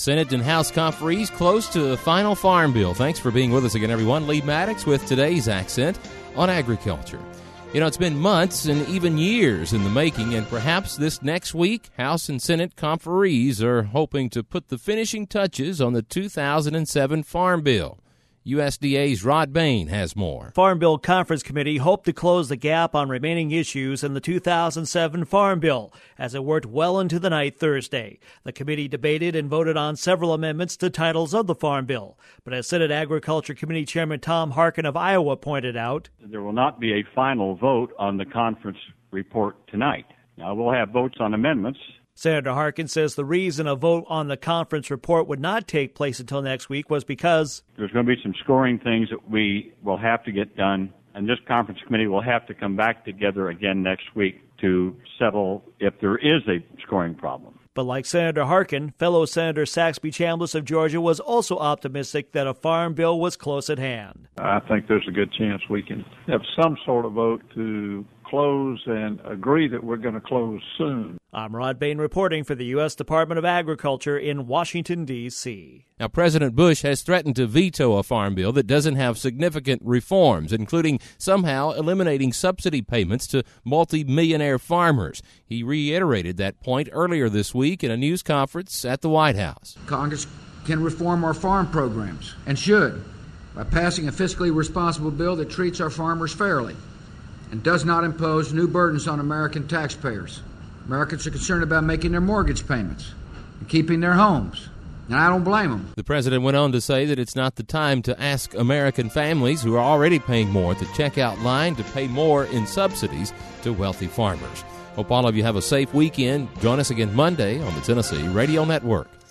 Senate and House conferees close to the final farm bill. Thanks for being with us again, everyone. Lee Maddox with today's accent on agriculture. You know, it's been months and even years in the making, and perhaps this next week, House and Senate conferees are hoping to put the finishing touches on the 2007 Farm Bill. USDA's Rod Bain has more. Farm Bill Conference Committee hoped to close the gap on remaining issues in the 2007 Farm Bill as it worked well into the night Thursday. The committee debated and voted on several amendments to titles of the Farm Bill. But as Senate Agriculture Committee Chairman Tom Harkin of Iowa pointed out, there will not be a final vote on the conference report tonight. Now, we'll have votes on amendments. Senator Harkin says the reason a vote on the conference report would not take place until next week was because there's going to be some scoring things that we will have to get done, and this conference committee will have to come back together again next week to settle if there is a scoring problem. But like Senator Harkin, fellow Senator Saxby Chambliss of Georgia was also optimistic that a farm bill was close at hand. I think there's a good chance we can have some sort of vote to close and agree that we're going to close soon. I'm Rod Bain reporting for the U.S. Department of Agriculture in Washington, D.C. Now, President Bush has threatened to veto a farm bill that doesn't have significant reforms, including somehow eliminating subsidy payments to multi-millionaire farmers. He reiterated that point earlier this week in a news conference at the White House. Congress can reform our farm programs, and should, by passing a fiscally responsible bill that treats our farmers fairly and does not impose new burdens on American taxpayers. Americans are concerned about making their mortgage payments and keeping their homes, and I don't blame them. The president went on to say that it's not the time to ask American families who are already paying more at the checkout line to pay more in subsidies to wealthy farmers. Hope all of you have a safe weekend. Join us again Monday on the Tennessee Radio Network.